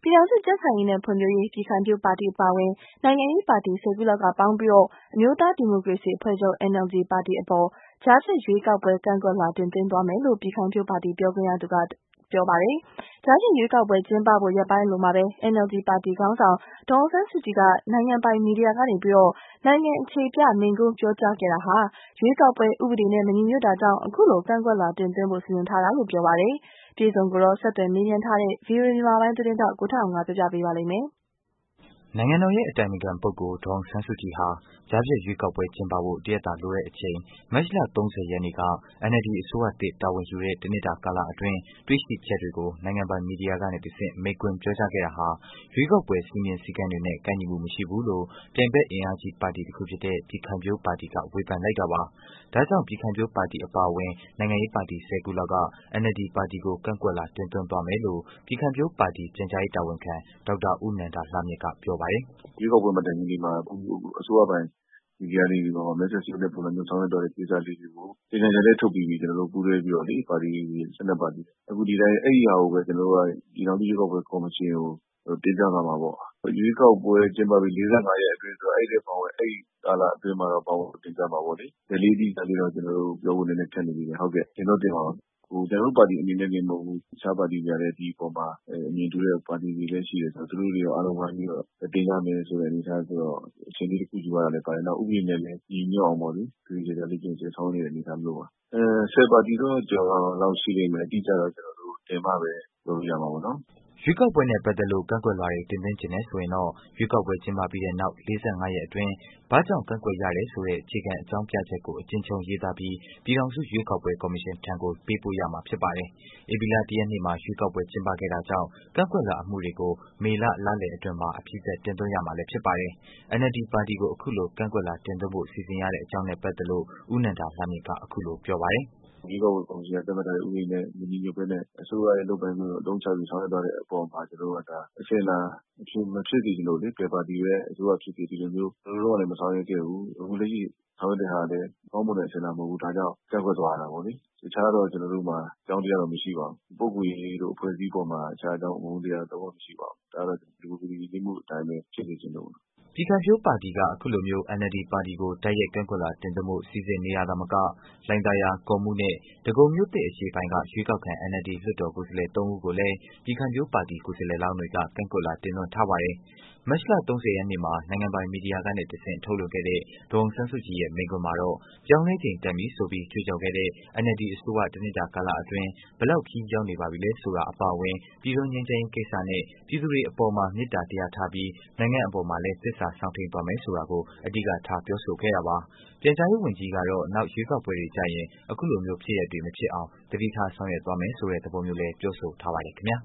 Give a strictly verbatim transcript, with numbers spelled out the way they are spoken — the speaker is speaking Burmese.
ပြည်ထောင်စုကြံ့ခိုင်ရေးနဲ့ဖွံ့ဖြိုးရေးပြည်ခိုင်ဖြိုးပါတီအပါအဝင်နိုင်ငံရေးပါတီဆယ်ခုလောက်ကပေါင်းပြီးအမျိုးသားဒီမိုကရေစီအဖွဲ့ချုပ် N L D ပါတီအပေါ်ကြားဖြတ်ရွေးကောက်ပွဲကန့်ကွက်လွှာတင်သွင်းသွားမယ်လို့ပြည်ခိုင်ဖြိုးပါတီပြောခွင့်ရသူကပြောပါတယ်။ကြားဖြတ်ရွေးကောက်ပွဲကျင်းပဖို့ရက်ပိုင်းအလိုမှာပဲ N L D ပါတီခေါင်းဆောင်ဒေါ်အောင်ဆန်းစုကြည်ကနိုင်ငံပိုင်မီဒီယာကနေနိုင်ငံအခြေပြမိန့်ခွန်းပြောကြားခဲ့တာဟာရွေးကောက်ပွဲဥပဒေနဲ့မညီညွတ်တာကြောင့်အခုလိုကန့်ကွက်လွှာတင်သွင်းဖို့စီစဉ်ထားတာလို့ပြောပါတယ်။ပြည်စုံကိုဆက်သွယ်မေးမြန်းထားတဲ့ ဗွီအိုအေမြန်မာပိုင်းသတင်းထောက်ကိုထက်အောင်ကပြောပြပေးပါလိမ့်မယ်။နိုင်ငံတော်ရဲ့အတိုင်ပင်ခံပုဂ္ဂိုလ်ဒေါ်အောင်ဆန်းစုကြည်ဟာကြားဖြတ်ရွေးကောက်ပွဲကျင်းပဖို့တရက်သာလိုတဲ့အချိန်မတ်လသုံးဆယ်ရက်နေ့က N L D အစိုးရသစ်တာဝန်ယူတဲ့တစ်နှစ်တာကာလအတွင်းတွေ့ရှိချက်တွေကိုနိုင်ငံပိုင်မီဒီယာကနေတဆင့်မိန့်ခွန်းပြောကြားခဲ့တာဟာရွေးကောက်ပွဲစည်းမျဉ်းစည်းကမ်းတွေနဲ့ကိုက်ညီမှုမရှိဘူးလို့ပြိုင်ဘက်အင်အားကြီးပါတီတစ်ခုဖြစ်တဲ့ပြည်ခိုင်ဖြိုးပါတီကဝေဖန်လိုက်တာပါ။ဒါကြောင့်ပြည်ခိုင်ဖြိုးပါတီအပါအဝင်နိုင်ငံရေးပါတီဆယ်ခုလောက်က N L D ပါတီကိုကန့်ကွက်လွှာတင်သွင်းသွားမယ်လို့ပြည်ခိုင်ဖြိုးပါတီပြန်ကြားရေးတာဝန်ခံဒေါက်တာဦးနန္ဒလှမြင့်ကပြောပါတယ်။ရွေးကောက်ပွဲမတိုင်ခင်လေးမှာအစိုးရပိုင်းမီဒီယာတွေမှာမဲဆွယ်စည်းရုံးတဲ့ပုံစံမျိုးဆောင်ရွက်သွားတဲ့ကိစ္စလေးတွေကိုကြေညာချက်လေးထုတ်ပြီးပြီကျွန်တော်တို့ပူးတွဲပြီးတော့လေပါတီစနစ်ပါတီအခုဒီတိုင်းအဲ့ဒီဟာကိုပဲကျွန်တော်တို့ကဒီနောက်ရွေးကောက်ပွဲကော်မရှင်ကိုတင်ပြလာမှာပေါ့ရွေးကောက်ပွဲကျင်းပပြီး၄၅ရက်အတွင်းဆိုအဲ့ဒီပေါ့အဲ့ဒီကာလအတွင်းမှာတော့ပေါ့တင်ပြမှာပေါ့လေဒီလေးဒီကနေတော့ကျွန်တော်တို့ပြောဖို့လည်းခက်နေပြီဟုတ်ကဲ့ကျွန်တော်တင်ပါဟိုကျွန်တော်တို့ပါတီအနေနဲ့လည်းမဟုတ်ဘူးတခြားပါတီတွေလည်းဒီပေါ်မှာအမြင်တူတဲ့ပါတီတွေလည်းရှိတယ်ဆိုတော့သူတို့တွေရောအားလုံးဝိုင်းပြီးတော့တင်ကြမယ်ဆိုတဲ့အနေအထားဆိုတော့အချိန်လေးတစ်ခုယူရတာလည်းပါတယ်နောက်ဥပဒေနဲ့လည်းညီညွတ်အောင်ပေါ့လေဒီကြကြလေးကျင်းကျဆောင်းနေတဲ့အနေအထားမျိုးပါအဲဆယ်ပါတီတော့ကျွန်တော်လောက်ရှိနေမယ်အတိအကျတော့ကျွန်တော်တို့တင်ပါပဲလုပ်ရမှာပေါ့နော်ရွေးကောက်ပွဲနဲ့ပတ်သက်လို့ကန့်ကွက်လွှာတွေတင်သွင်းချင်တယ်ဆိုရင်တော့ရွေးကောက်ပွဲကျင်းပပြီးတဲ့နောက်၄၅ရက်အတွင်းဘာကြောင့်ကန့်ကွက်ရတယ်ဆိုတဲ့အခြေခံအကြောင်းပြချက်ကိုအကျဉ်းချုပ်ရေးသားပြီးပြည်ထောင်စုရွေးကောက်ပွဲကော်မရှင်ထံကိုပေးပို့ရမှာဖြစ်ပါတယ်။ဧပြီလတစ်ရက်နေ့မှာရွေးကောက်ပွဲကျင်းပခဲ့တာကြောင့်ကန့်ကွက်လွှာအမှုတွေကိုမေလလလယ်အတွင်းမှာအပြီးသတ်တင်သွင်းရမှာလည်းဖြစ်ပါတယ်။ N L D ပါတီကိုအခုလိုကန့်ကွက်လွှာတင်သွင်းဖို့စီစဉ်ရတဲ့အကြောင်းနဲ့ပတ်သက်လို့ဦးနန္ဒလှမြင့်ကအခုလိုပြောပါတယ်။ဒီကောက်ပွဲကော်မရှင်ကသတ်မှတ်ထားတဲ့ဥပဒေနဲ့မညီညွတ်ဘဲနဲ့အစိုးရရဲ့လုပ်ပိုင်ခွင့်ကိုအသုံးချပြီးဆောင်ရွက်သွားတဲ့အပေါ်မှာကျွန်တော်တို့ကဒါအစင်လာမဖြစ်စေချင်လို့လေဘယ်ပါတီရဲ့အစိုးရဖြစ်ဖြစ်ဒီလိုမျိုးကျွန်တော်တို့ကလည်းမဆောင်ရွက်ခဲ့ဘူးအခုလက်ရှိဆောင်ရွက်တဲ့ဟာလည်းကောင်းမွန်တဲ့အစင်လာမဟုတ်ဘူးဒါကြောင့်ကန့်ကွက်သွားတာပေါ့လေတခြားတော့ကျွန်တော်တို့မှာကြောင်းတရားတော့မရှိပါဘူးပုဂ္ဂိုလ်ရေးတို့အဖွဲ့အစည်းပေါ်မှာအခြားအကြောင်းအမှုတရားတော့မရှိပါဘူးဒါတော့ဒီလိုဒီဒီမှုအတိုင်းပဲဖြစ်နေခြင်းလို့ပြည်ခိုင်ဖြိုးပါတီကအခုလိုမျိုး N L D ပါတီကိုတိုက်ရိုက်ကန့်ကွက်လွှာတင်သွင်းဖို့စီစဉ်နေရတာမကလှိုင်သာယာကော်မှုနဲ့ဒဂုံမြို့သစ်အရှေ့ပိုင်းကရွေးကောက်ခံ N L D လွှတ်တော်ကိုယ်စားလှယ်သုံးဦးကိုလည်းပြည်ခိုင်ဖြိုးပါတီကိုယ်စားလှယ်လောင်းတွေကကန့်ကွက်လွှာတင်သွင်းထားပါတယ်။မတ်လသုံးဆယ်ရက်နေ့မှာနိုင်ငံပိုင်မီဒီယာကနေတဆင့်ထုတ်လွှင့်ခဲ့တဲ့ဒေါ်အောင်ဆန်းစုကြည်ရဲ့မိန့်ခွန်းမှာတော့ပြောင်းလဲချိန်တန်ပြီဆိုပြီးကြွေးကြော်ခဲ့တဲ့ N L D အစိုးရတစ်နှစ်တာကာလအတွင်းဘယ်လောက်ခရီးရောက်နေပါပြီလဲဆိုတာအပါအဝင်ပြည်တွင်းငြိမ်းချမ်းရေးကိစ္စနဲ့ပြည်သူတွေအပေါ်မှာမေတ္တာတရားထားပြီးနိုင်ငံအပေါ်မှာလည်းသစ္စာစောင့်ထိန်သွားမယ်ဆိုတာကိုအဓိကထားပြောဆိုခဲ့တာပါ။ပြန်ကြားရေးဝန်ကြီးကတော့နောက်ရွေးကောက်ပွဲတွေကျရင်အခုလိုမျိုးဖြစ်ရပ်တွေမဖြစ်အောင်တတိထားဆောင်ရွက်သွားမယ်ဆိုတဲ့သဘောမျိုးလည်းပြောဆိုထားပါတယ်ခင်ဗျာ